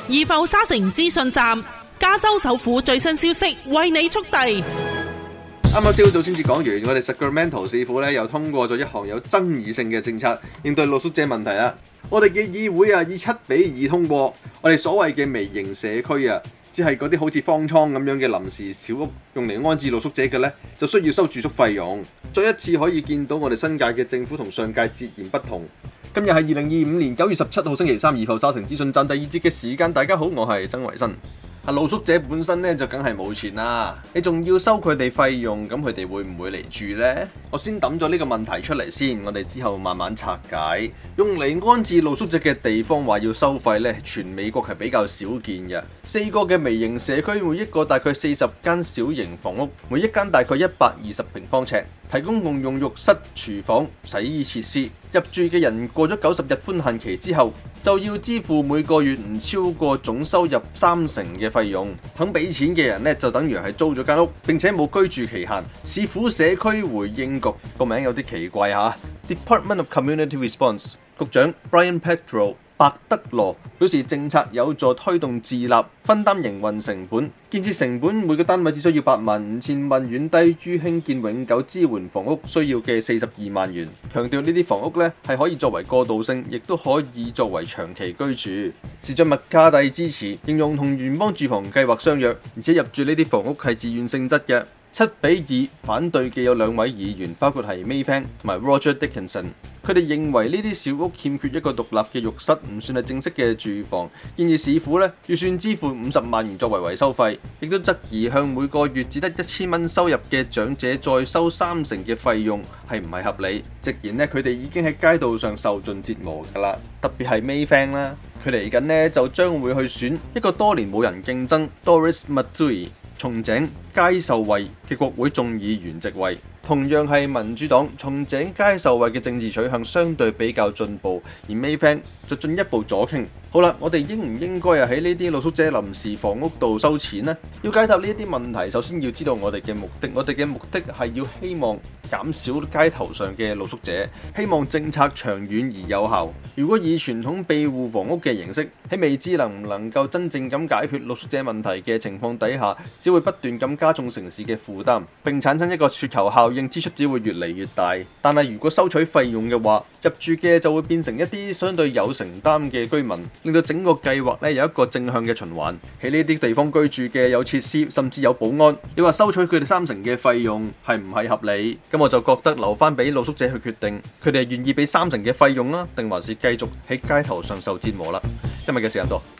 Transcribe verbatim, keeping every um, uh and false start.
怡埠沙城資訊站，加州首府最新消息為你速遞。 啱啱朝早先至講完，我哋 Sacramento 市府咧又通過咗一項有爭議性嘅政策，應對露宿者問題啦。我哋嘅議會啊，以七比二通過我哋所謂嘅微型社區啊，即係嗰啲好似方艙咁樣嘅臨時小屋，用嚟安置露宿者嘅呢，就需要收住宿費用。再一次可以見到我哋新界嘅政府同上屆截然不同。今日係二零二五年九月十七號星期三，怡埠沙城資訊站第二節嘅時間，大家好，我係曾維新。啊，露宿者本身咧就梗係冇錢啦，你仲要收佢哋費用，咁佢哋會唔會嚟住呢？我先抌咗呢個問題出嚟先，我哋之後慢慢拆解。用嚟安置露宿者嘅地方話要收費呢，全美國係比較少見嘅。四個嘅微型社區，每一個大概四十間小型房屋，每一間大概一百二十平方尺，提供共用浴室、廚房、洗衣設施。入住嘅人過咗九十日寬限期之後，就要支付每個月唔超過總收入三成嘅費用。肯俾錢嘅人呢，就等於係租咗間屋，並且冇居住期限。市府社區回應局個名有啲奇怪嚇 ，Department of Community Response 局長 Brian Petro 白德羅表示，政策有助推動自立，分擔營運成本，建設成本每個單位只需要八萬五千蚊，遠低於興建永久支援房屋需要嘅四十二萬元。強調呢啲房屋呢係可以作為過渡性，亦都可以作為長期居住。市長麥卡蒂支持，形容同聯邦住房計劃相若，而且入住呢啲房屋係自願性質嘅。七比二反對嘅有兩位議員，包括係 Maybank 同埋 Roger Dickinson。佢哋認為呢啲小屋欠缺一個獨立嘅浴室，唔算係正式嘅住房，建議市府呢預算支付五十萬元作為維修費，亦都質疑向每個月只得一千蚊收入嘅長者再收三成嘅費用係唔係合理。直言呢，佢哋已經喺街道上受盡折磨㗎啦，特別係 Maybank 啦，佢嚟緊呢就將會去選一個多年冇人競爭 Doris Matsui 松井佳秀惠嘅國會眾議員席位，同樣係民主黨松井佳秀惠嘅政治取向相對比較進步，而 Maybank 就進一步左傾。好啦，我哋應唔應該啊喺呢啲露宿者臨時房屋度收錢呢？要解答呢一啲問題，首先要知道我哋嘅目的。我哋嘅目的係要希望減少街頭上嘅露宿者，希望政策長遠而有效。如果以傳統庇護房屋嘅形式，喺未知能唔能夠真正咁解決露宿者問題嘅情況底下，只會不斷咁加重城市嘅負擔，並產生一個雪球效應，支出只會越嚟越大。但係如果收取費用嘅話，入住嘅就會變成一啲相對有承擔嘅居民，令到整個計劃咧有一個正向嘅循環。喺呢啲地方居住嘅有設施，甚至有保安。你話收取佢哋三成嘅費用係唔係合理？咁我就覺得留翻俾露宿者去決定，佢哋係願意俾三成嘅費用啦，定還是繼續喺街頭上受折磨啦。今日嘅時間多。